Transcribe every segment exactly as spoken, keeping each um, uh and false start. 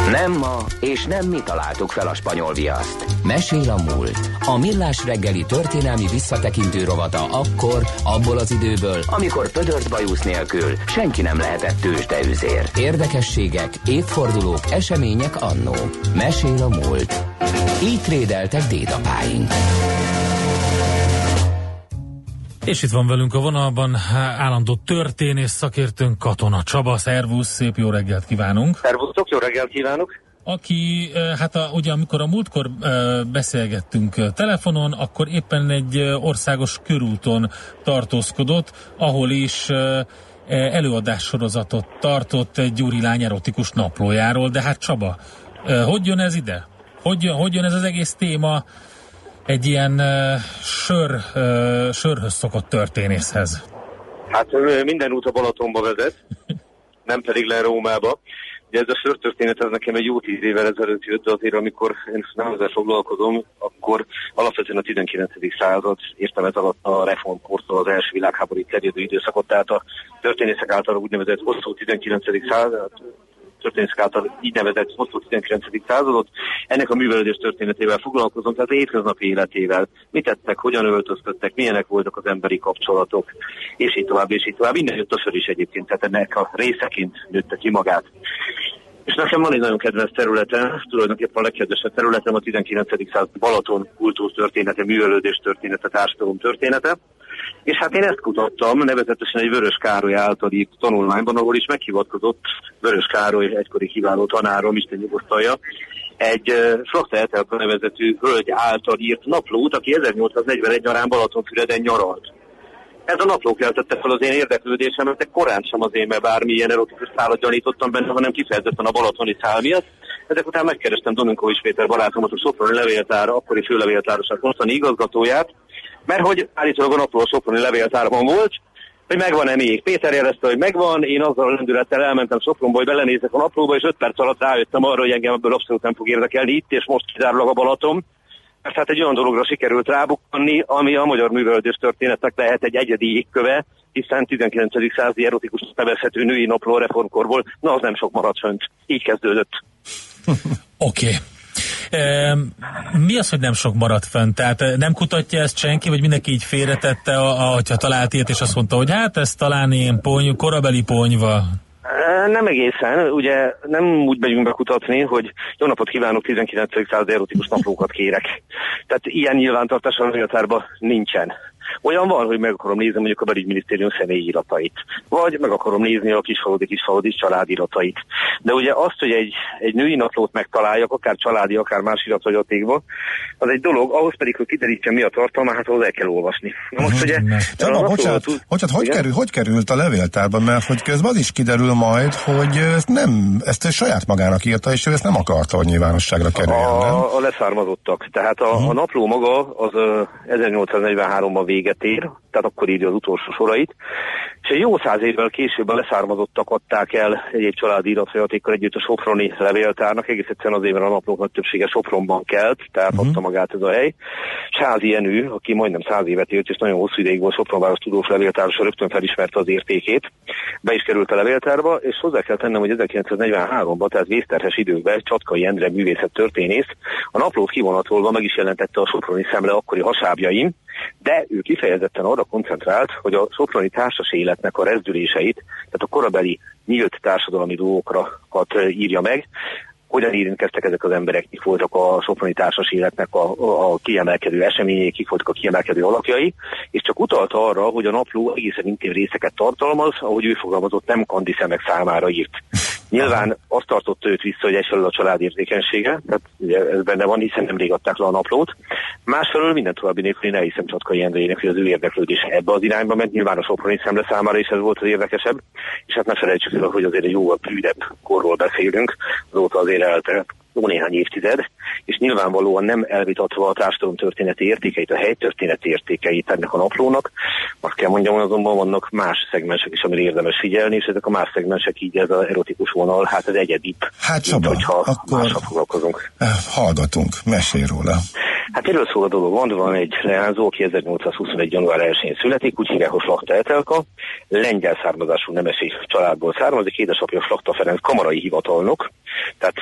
Nem ma, és nem mi találtuk fel a spanyol viaszt. Mesél a múlt. A Millás reggeli történelmi visszatekintő rovata akkor, abból az időből, amikor pödört bajusz nélkül senki nem lehetett tőzsdeüzér. Érdekességek, évfordulók, események annó. Mesél a múlt. Így trédeltek dédapáink. És itt van velünk a vonalban állandó történész szakértőnk, Katona Csaba. Szervusz, szép jó reggelt kívánunk! Szervusztok, jó reggelt kívánok! Aki, hát a, ugye amikor a múltkor beszélgettünk telefonon, akkor éppen egy országos körúton tartózkodott, ahol is előadássorozatot tartott egy gyuri lány erotikus naplójáról, de hát Csaba, hogy jön ez ide? Hogy jön, hogy jön ez az egész téma egy ilyen uh, sör, uh, sörhöz szokott történészhez? Hát minden út a Balatonba vezet, nem pedig le Rómába. Ugye ez a sörtörténet, ez nekem egy jó tíz évvel ezelőtt jött, de azért amikor én nem ezzel foglalkozom, akkor alapvetően a tizenkilencedik század, értem ez alatt a reformkortól az első világháborúig terjedő időszakot, tehát a történészek által úgynevezett hosszú tizenkilencedik század, történészek által így nevezett hosszú tizenkilencedik századot. Ennek a művelődés történetével foglalkozom, tehát a hétköznapi életével. Mit tettek, hogyan öltözködtek, milyenek voltak az emberi kapcsolatok, és így tovább, és így tovább. Minden jött a sör is egyébként, tehát ennek a részeként nőtte ki magát. És nekem van egy nagyon kedvenc területen, tulajdonképpen a legkedvesebb területem a tizenkilencedik század Balaton kultúrtörténete, művelődés története, társadalom története. És hát én ezt kutattam, nevezetesen egy Vörös Károly által írt tanulmányban, ahol is meghivatkozott Vörös Károly egykori kiváló tanárom, Isten nyugosztalja, egy uh, Slachta Etelka nevezetű hölgy által írt naplót, aki ezernyolcszáznegyvenegy nyarán Balatonfüreden nyaralt. Ez a napló keltette fel az én érdeklődésemet, de korán sem azért, mert bármilyen erotikus szálat gyanítottam benne, hanem kifejezetten a balatoni szál miatt. Ezek után megkerestem Dominkovics Péter barátomat, a Soproni Levéltár, akkori főlevéltároság mostani igazgatóját, mert hogy állítólag a napló a Soproni Levéltárban volt, hogy megvan-e még. Péter jelezte, hogy megvan, én azzal a lendülettel elmentem Sopronba, hogy belenézek a naplóba, és öt perc alatt rájöttem arra, hogy engem ebből abszolút nem fog érdekelni itt, és most kizárólag a Balaton. Mert hát egy olyan dologra sikerült rábukkanni, ami a magyar művelődés történetnek lehet egy egyedi égköve, hiszen tizenkilencedik századi erotikus nevezhető női napló a reformkorból, na az nem sok maradt fönt. Így kezdődött. Oké. Okay. E, mi az, hogy nem sok maradt fent? Tehát nem kutatja ezt senki, vagy mindenki így félretette, ahogyha talált ilyet, és azt mondta, hogy hát ez talán ilyen pony, korabeli ponyva? Nem egészen, ugye nem úgy megyünk be kutatni, hogy jó napot kívánok, tizenkilencedik századi erotikus naplókat kérek. Tehát ilyen nyilvántartás a levéltárban nincsen. Olyan van, hogy meg akarom nézni mondjuk a belügyminisztérium személyi iratait, vagy meg akarom nézni a kisfaludi kisfaludi családiratait. De ugye azt, hogy egy, egy női naplót megtaláljak, akár családi, akár más irathagyatékban, az egy dolog, ahhoz pedig, hogy kiderítsem mi a tartalma, hát ahhoz el kell olvasni. Na most ugye... Csaba, bocsánat, tud... bocsánat, hogy, kerül, hogy került a levéltárban, mert hogy közben az is kiderül majd, hogy nem, ezt saját magának írta, és ő ezt nem akarta, hogy nyilvánosságra kerüljön, nem? A, a leszármazottak. Tehát a, uh-huh. a napló maga az uh, ezernyolcszáznegyvenháromban véget ér, tehát akkor írja az utolsó sorait, és egy jó száz évvel később a leszármazottak adták el egyéb családi irathajatékkal együtt a soproni levéltárnak, egész egyszerűen azért, mert a naplók nagy többsége Sopronban kelt, tehát uh-huh. adta magát ez a hely. Sázi Jenő, aki majdnem száz évet élt, és nagyon hosszú ideig volt Sopronváros tudós levéltárosa, rögtön felismerte az értékét, be is került a levéltárba, és hozzá kell tennem, hogy ezerkilencszáznegyvenháromban, tehát vészterhes időkben Csatkai Endre művészettörténész a naplót kivonatolva meg is jelentette a soproni szemle akkori hasábjain, de ő kifejezetten arra koncentrált, hogy a soproni társas életnek a rezdüléseit, tehát a korabeli nyílt társadalmi dolgokat írja meg, hogyan érintkeztek ezek az emberek, kik voltak a soproni társas életnek a, a, a kiemelkedő eseményei, kik voltak a kiemelkedő alakjai, és csak utalta arra, hogy a napló egészen intim részeket tartalmaz, ahogy ő fogalmazott, nem kandi szemek számára írt. Nyilván azt tartotta őt vissza, hogy egyfelől a család érzékenysége, tehát ugye ez benne van, hiszen nemrég adták le a naplót. Másfelől minden további nélkül én elhiszem Csatkai Endrének, hogy az ő érdeklődése ebbe az irányba ment, nyilván a soproni szemle számára is ez volt az érdekesebb, és hát ne felejtsük el, hogy azért egy jóval prűdebb korról beszélünk, azóta azért eltelt jó néhány évtized, és nyilvánvalóan nem elvitatva a társadalom történeti értékeit, a helytörténeti értékeit ennek a naplónak. Azt kell mondjam, azonban vannak más szegmensek is, amire érdemes figyelni, és ezek a más szegmensek, így ez az erotikus vonal, hát ez egyedibb, hát Csaba, mint, hogyha akkor mással foglalkozunk. Hallgatunk, mesélj róla. Hát erről szól a dolog, van, van egy leányzó, aki ezernyolcszázhuszonegy. január elsején születik, úgy hívják, hogy Slachta Etelka, lengyel származású nemesi családból származik, édesapja Slachta Ferenc kamarai hivatalnok, tehát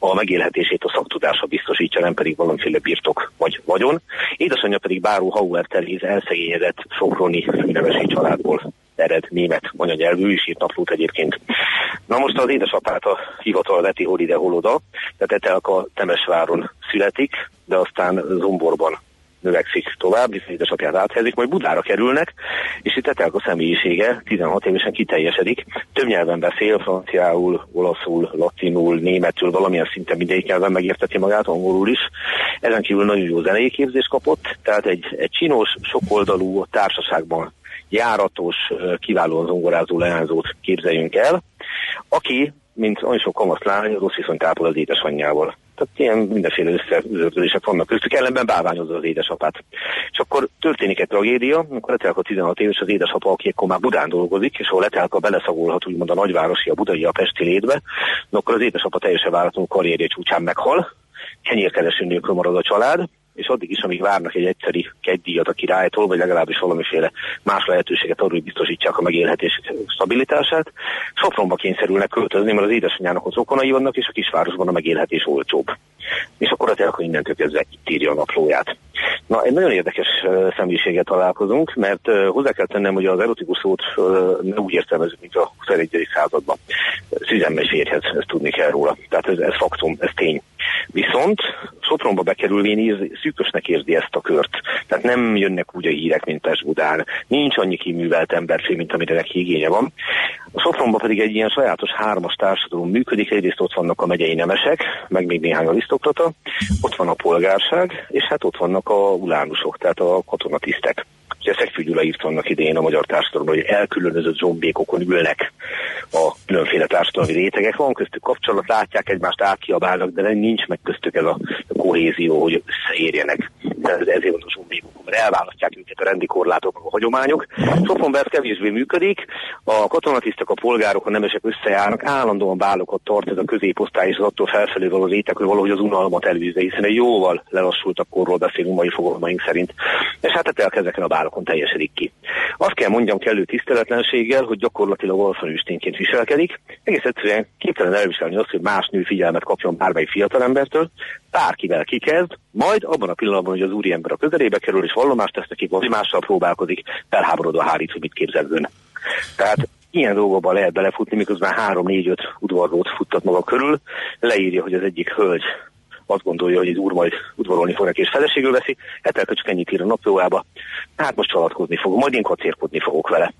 a megélhetését a szaktudása biztosítja, nem pedig valamiféle birtok vagy vagyon. Édesanyja pedig Báró Hauer Teréz elszegényedett soproni főnemesi családból ered, német anyanyelvű, is írt naplót egyébként. Na most az édesapát a hivatal veti hol ide, hol oda, tehát Etelka Temesváron születik, de aztán Zomborban növekszik tovább, hiszen édesapját áthelyezik, majd Budára kerülnek, és itt Etelka személyisége tizenhat évesen kiteljesedik. Több nyelven beszél, franciául, olaszul, latinul, németül, valamilyen szinten mindegyik nyelven megérteti magát, angolul is. Ezen kívül nagyon jó zenei képzést kapott, tehát egy, egy csinos, sokoldalú társaságban járatos, kiválóan zongorázó leányzót képzeljünk el, aki, mint olyan sok kamaszlány, rossz viszonyt ápol az édesanyjával. Tehát ilyen mindenféle összezördülések vannak köztük, ellenben bálványozza az édesapát. És akkor történik egy tragédia, amikor Etelka tizenhat éves, az édesapa, aki akkor már Budán dolgozik, és ahol Etelka beleszagolhat úgymond a nagyvárosi, a budai, a pesti létbe, akkor az édesapa teljesen váratlanul karrierje csúcsán meghal, kenyérkereső nélkül marad a család, és addig is, amíg várnak egy egyszeri kegydíjat a királytól, vagy legalábbis valamiféle más lehetőséget arról, hogy biztosítsák a megélhetés stabilitását, Sopronba kényszerülnek költözni, mert az édesanyjának az okonai vannak, és a kisvárosban a megélhetés olcsóbb. És akkor a Etelka innentől kezdve itt írja a naplóját. Na, egy nagyon érdekes uh, személyiséget találkozunk, mert uh, hozzá kell tennem, hogy az erotikus szót uh, ne úgy értelmezzük, mint a huszonegyedik században. Szüzemmely férjhez, ezt tudni kell róla. Tehát ez, ez faktum, ez tény. Viszont Sopronba bekerülvén szűkösnek érzi ezt a kört. Tehát nem jönnek úgy a hírek, mint Pest-Budán. Nincs annyi kiművelt emberfél, mint amire neki igénye van. A Sopronba pedig egy ilyen sajátos hármas társadalom működik. Egyrészt ott vannak a megyei nemesek, meg még néhány arisztokrata, ott van a polgárság, és hát ott vannak a ulánusok, tehát a katonatisztek. Ugye Szegfű Gyula írt annak idején a magyar társadalomban, hogy elkülönözött zombékokon ülnek a különféle társadalmi rétegek. Van köztük kapcsolat, látják egymást, átkiabálnak, de nincs meg köztük ez a kohézió, hogy összeérjenek. Tehát ezért van a zombékokon, mert elválasztják őket a rendi korlátok, a hagyományok. Sopronban ez kevésbé működik, a katonatisztek, a polgárok, a nemesek összejárnak, állandóan bálokat tart ez a középosztály, és az attól felfelé való réteg, hogy valahogy az unalmat elűzze, hiszen egy jóval lelassultabb korról beszélünk mai fogalmaink szerint. És hát Etelka ezeken a bálokon teljesedik ki. Azt kell mondjam kellő tiszteletlenséggel, hogy gyakorlatilag alfanőstényként viselkedik, egész egyszerűen képtelen elviselni azt, hogy más nő figyelmet kapjon bármelyik fiatalembertől, bárkivel kikezd, majd abban a pillanatban, hogy az úriember a közelébe kerül, és vallomást tesz neki, vagy mással próbálkozik, felháborodva hárít, hogy mit képzel ön. Tehát ilyen dolgokban lehet belefutni, miközben három-négy-öt udvarlót futtat maga körül, leírja, hogy az egyik hölgy azt gondolja, hogy egy úr majd udvarolni fog neki, és feleségül veszi, Etelka csak ennyit ír a naplójába, hát most csalatkozni fog, majd én kacérkodni fogok vele.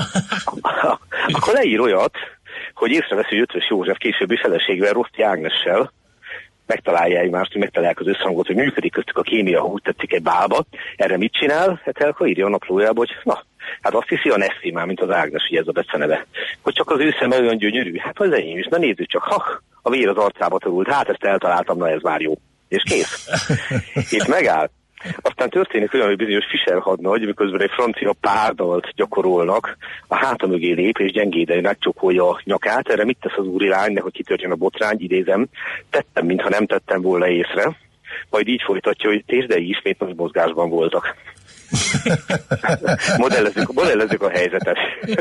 Akkor leír olyat, hogy észreveszi, hogy Ötvös József későbbi feleségvel, Roszti Ágnessel megtalálja egymást, hogy megtalálják az összhangot, hogy működik köztük a kémia, ha úgy tetszik, egy bálba. Erre mit csinál? Etelka írja a naplójába, hogy na, hát azt hiszi a Nessi már, mint az Ágnes, ugye ez a beceneve, hogy csak az ő szeme olyan gyönyörű. Hát az enyém is, na nézzük csak, ha, a vér az arcába törült, hát ezt eltaláltam, na ez már jó. És kész. Itt megáll. Aztán történik olyan, hogy bizonyos Fischer hadnagy, miközben egy francia párdalt gyakorolnak, a háta mögé lép és gyengéden megcsókolja a nyakát. Erre mit tesz az úrilány, nehogy kitörjön a botrány, idézem, tettem, mintha nem tettem volna észre. Majd így folytatja, hogy tésdei ismét nagy mozgásban voltak. modellezzük, modellezzük a helyzetet.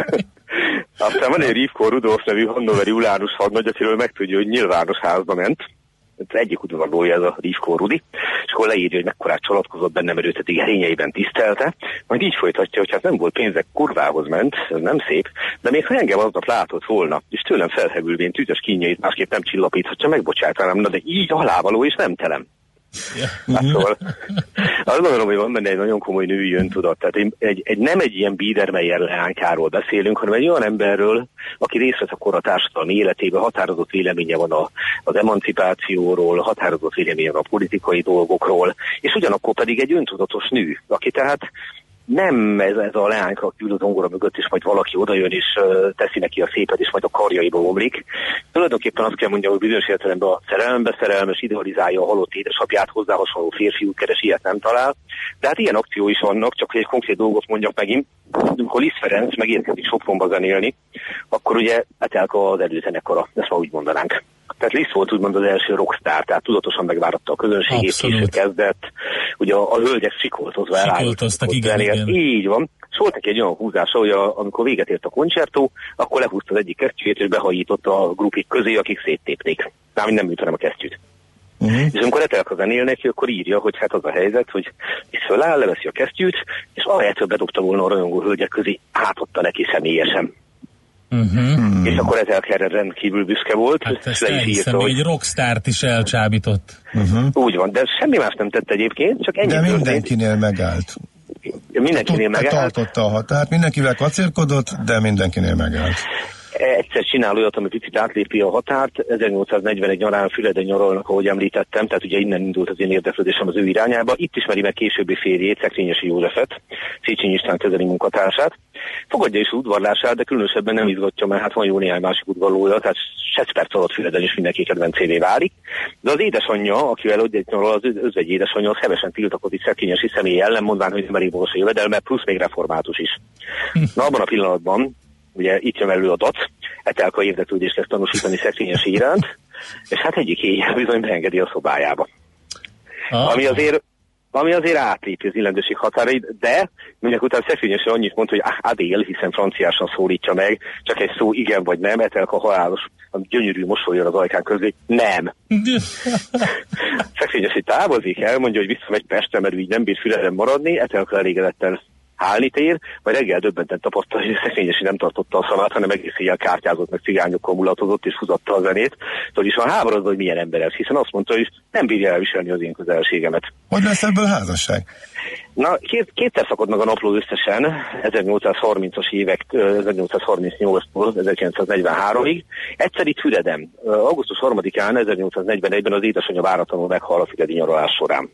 Aztán van egy Rivko Rudolf nevű hannoveri ulánus hadnagy, akiről megtudja, hogy nyilvános házba ment. Ez egyik udvarlója ez a Rivko Rudi, és akkor leírja, hogy mekkorát csalatkozott benne, mert őt eddig erényeiben tisztelte, majd így folytatja, hogy hát nem volt pénzek, kurvához ment, ez nem szép, de még ha engem aznap látott volna, és tőlem felhevülvén tüzes kínjait másképp nem csillapíthatja, megbocsátanám, na de így alávaló és nem telem. Yeah. Hát szóval, azt gondolom, hogy van benne egy nagyon komoly női öntudat. Tehát egy, egy, egy, nem egy ilyen Biedermeier leánykáról beszélünk, hanem egy olyan emberről, aki részt vesz akkor a társadalmi életében, határozott véleménye van a, az emancipációról, határozott véleménye van a politikai dolgokról, és ugyanakkor pedig egy öntudatos nő, aki tehát nem ez, ez a leányka, aki ül az zongora mögött, és majd valaki odajön, és uh, teszi neki a szépet, és majd a karjaiba omlik. Tulajdonképpen azt kell mondjam, hogy bizonyos értelemben a szerelembe szerelmes, idealizálja a halott édesapját, hozzá hasonló férfiút keres, ilyet nem talál. De hát ilyen akció is vannak, csak hogy egy konkrét dolgot mondjak megint. Amikor Liszt Ferenc megérkezik Sopronba zenélni, akkor ugye Etelka az előzenekara, ezt ma úgy mondanánk. Tehát Liszt volt úgymond az első rockstar, tehát tudatosan megváratta a közönségét, később kezdett, ugye a, a hölgyek sikoltozva sikoltoztak, igen, igen. Így van. És volt neki egy olyan húzása, hogy a, amikor véget ért a koncertó, akkor lehúzta az egyik kesztyűjét, és behajította a grupik közé, akik széttépték. Nem, nem műtönem a kesztyűt. Uh-huh. És amikor Etelka zenél neki, akkor írja, hogy hát az a helyzet, hogy itt föláll, leveszi a kesztyűt, és ahelyett bedobta volna a rajongó hölgyek közé, átadta neki személyesen. Uh-huh. És akkor Etelka erre rendkívül büszke volt. Hát ezt elhiszem, hogy egy rockstárt is elcsábított. Uh-huh. Úgy van, de semmi más nem tett egyébként, csak ennyi. De mindenkinél megállt. Mindenkinél megállt. Tartotta a határt, mindenkivel kacérkodott, de mindenkinél megállt. Egyszer csinál olyat, ami picit átlépi a határt. ezernyolcszáznegyvenegy nyarán Füleden nyaralnak, ahogy említettem, tehát ugye innen indult az én érdeklődésem az ő irányába. Itt ismeri meg későbbi férjét, Szekrényesi Józsefet, Széchenyi István közeli munkatársát. Fogadja is udvarlását, de különösebben nem izgatja, mert hát van jó néhány másik udvarlója, tehát egy perc alatt Füleden is mindenki kedvencévé válik. De az édesanyja, akivel ott nyaral, az özvegy édesanyja, az hevesen tiltakozik Szekrényesi személy ellen, mondván, hogy nem elég magas a jövedelme, plusz még református is. Na, abban a pillanatban ugye itt jön elő a dac, Etelka érdeklődést kezd tanúsítani Szekrényesi iránt, és hát egyik éjjel bizony beengedi a szobájába. Ah. Ami azért ami azért átlépi az illendőség határait, de mindek után Szekrényesi annyit mond, hogy Adél, hiszen franciásan szólítja meg, csak egy szó igen vagy nem, Etelka halálos, a gyönyörű mosolyon az ajkán közé, nem. Szekrényesi távozik, elmondja, hogy visszamegy Pestre, mert így nem bír Füleden maradni, Etelka elégedetten hálni tér, majd reggel döbbenten tapasztalta, hogy Szekrényesi nem tartotta a szavát, hanem egész éjjel kártyázott, meg cigányokkal mulatozott, és húzatta a zenét. Tudod, is van háborodva, hogy milyen ember ez, hiszen azt mondta, hogy nem bírja elviselni az én közelségemet. Hogy lesz ebből házasság? Na, két, kétszer szakad meg a napló összesen, ezernyolcszázharmincas évek, ezernyolcszázharmincnyolctól ezerkilencszáznegyvenháromig. Egyszer itt Füleden, augusztus harmadikán ezernyolcszáznegyvenegyben az édesanyja váratlanul meghal a füledi nyaralás során.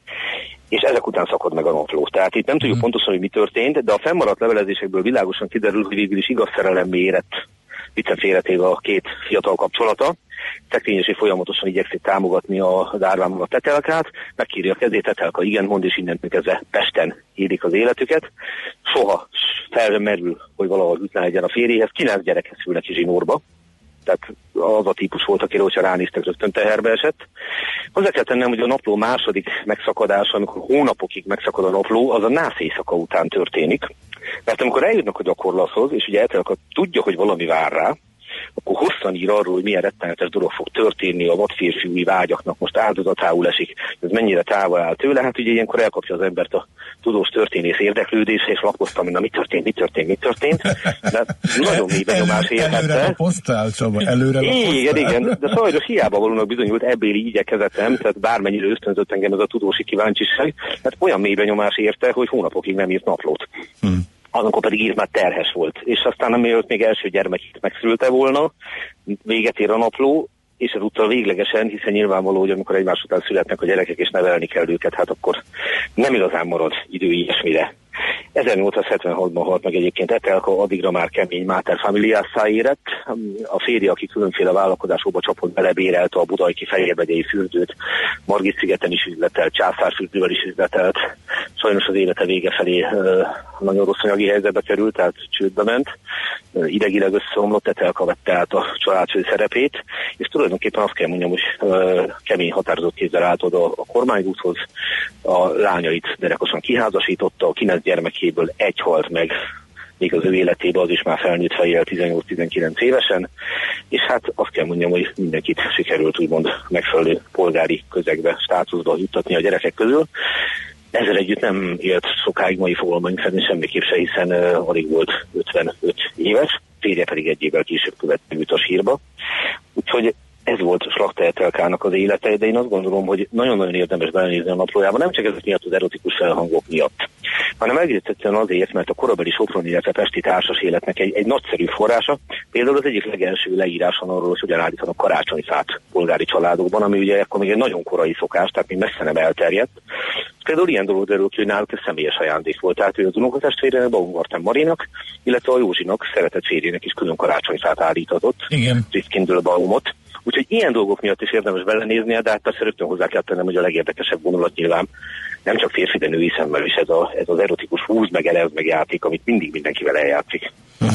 És ezek után szakad meg a napló. Tehát itt nem tudjuk hmm. pontosan, hogy mi történt, de a fennmaradt levelezésekből világosan kiderül, hogy végül is igaz szerelemmé érett Vicec életével a két fiatal kapcsolata. Szekrényesi folyamatosan igyekszik támogatni az árvámolat Etelkát, megkéri a kezét, Etelka igen mond, és innentől kezdve Pesten élik az életüket. Soha felmerül, hogy valahol ütlen legyen a férjéhez, kilenc gyerekhez szül neki zsinórba. Tehát az a típus volt, akire, hogyha ránéztek, rögtön teherbe esett. Hozzá kell tennem, hogy a napló második megszakadása, amikor hónapokig megszakad a napló, az a nász éjszaka után történik. Mert amikor eljutnak a gyakorlathoz, és ugye Etelka tudja, hogy valami vár rá, akkor hosszan ír arról, hogy milyen rettenetes dolog fog történni, a vadférfiúi vágyaknak most áldozatául esik, ez mennyire távol áll tőle. Hát ugye ilyenkor elkapja az embert a tudós történész érdeklődése, és lapoztam, hogy na mi történt, mi történt, mi történt. De nagyon mély benyomás érhette. Előre lapoztál, Csaba, előre lapoztál. Igen, igen, de sajnos hiába valónak bizonyult ebbéli igyekezetem, tehát bármennyire ösztönzött engem ez a tudósi kíváncsiság, hát olyan mély benyomás érte, hogy hónapokig nem írt naplót. Hmm. Amikor pedig írt, már terhes volt. És aztán amiatt még első gyermekét megszülte volna, véget ér a napló, és ezúttal véglegesen, hiszen nyilvánvaló, hogy amikor egymás után születnek a gyerekek, és nevelni kell őket, hát akkor nem igazán marad idő ilyesmire. ezernyolcszázhetvenhatban halt meg egyébként Etelka, addigra már kemény máter familiásszá érett. A férje, aki különféle vállalkozásokba csapott, belebérelte a budajki Fehérmegyei fürdőt, Margit-szigeten is üzletelt, Császárfürdővel is üzletelt. Sajnos az élete vége felé uh, nagyon rossz anyagi helyzetbe került, tehát csődbe ment. Uh, idegileg összeomlott, Etelka vette át a családfő szerepét, és tulajdonképpen azt kell mondjam, hogy uh, kemény határozott kézzel állt oda a kormányúthoz, a lányait derekosan kiházasította, a kilenc gyermekéből egy halt meg, még az ő életében, az is már felnőtt fejjel tizennyolc-tizenkilenc évesen, és hát azt kell mondjam, hogy mindenkit sikerült úgymond megfelelő polgári közegbe, státuszba juttatni a gyerekek közül. Ezzel együtt nem élt sokáig mai fogalmaink szerint semmiképp se, hiszen uh, alig volt ötvenöt éves, férje pedig egy évvel később követte őt a sírba. Úgyhogy ez volt Slakta Etelkának az élete, de én azt gondolom, hogy nagyon-nagyon érdemes belenézni a naplójába, nem csak ezek miatt az erotikus felhangok miatt, hanem egész egyszerűen azért, mert a korabeli soproni, illetve pesti társas életnek egy, egy nagyszerű forrása. Például az egyik legelső leíráson arról, hogy hogyan állítanak karácsonyfát polgári családokban, ami ugye akkor még egy nagyon korai szokás, tehát még messze nem elterjedt. Például ilyen dolog derül ki, hogy náluk ez személyes ajándék volt, tehát ő az unokatestvérének, Baumgarten Marinak, illetve a Józsinak, szeretett férjének is külön karácsonyfát állítatott, Christkindlbaumot. Úgyhogy ilyen dolgok miatt is érdemes belenézni, de hát persze rögtön hozzá kell tennem, hogy a legérdekesebb vonulat nyilván nem csak férfi, de női szemmel is ez, a, ez az erotikus húz, meg elez, meg játék, amit mindig mindenkivel eljátszik. Uh-huh.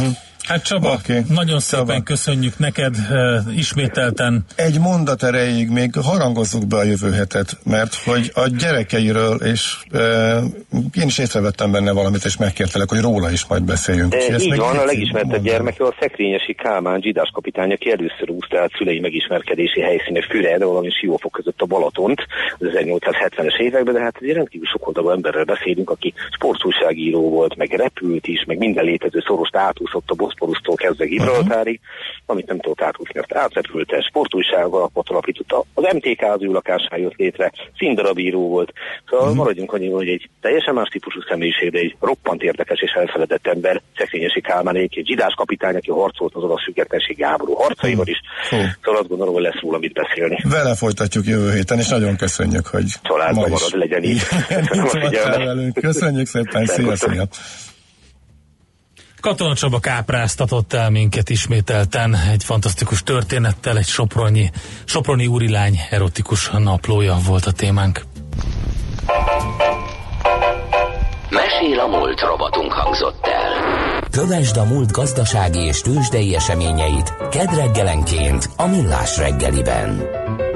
Hát Csaba, okay. nagyon szépen Csaba. köszönjük neked uh, ismételten. Egy mondat erejéig még harangozzuk be a jövő hetet, mert hogy a gyerekeiről, és uh, én is észrevettem benne valamit, és megkértelek, hogy róla is majd beszéljünk. E, így van, a legismertebb gyermeke a Szekrényesi Kálmán zsidás kapitány, aki először úszta át szülei megismerkedési helyszíne Füred, valami Siófok között a Balatont az ezernyolcszázhetvenes években, de hát egy rendkívül sokoldalú emberrel beszélünk, aki sportújságíró volt, meg repült is, meg minden létező szorost átúszott a Boszporusztól kezdve Gibraltárig, amit nem tudott átúszni, mert átrepülte, sportújságalapot alapította, az em té ká az ő lakásán jött létre, színdarabíró volt. Szóval uh-huh. maradjunk annyi, hogy egy teljesen más típusú személyiség, de egy roppant érdekes és elfeledett ember, Szekrényesi Kálmán, egy zsidás kapitány, aki harcolt az orosz függetlenségi háború harcaival is. Uh-huh. Szóval azt gondolom, hogy lesz róla mit beszélni. Vele folytatjuk jövő héten, és nagyon köszönjük, hogy családban marad, legyen így. Köszönöm, Köszönjük szépen, szia, szia. Katona Csaba kápráztatott el minket ismételten egy fantasztikus történettel, egy soproni, soproni úrilány erotikus naplója volt a témánk. Mesél a múlt robotunk hangzott el. Kövesd a múlt gazdasági és tőzsdei eseményeit kedd reggelenként a Millás reggeliben.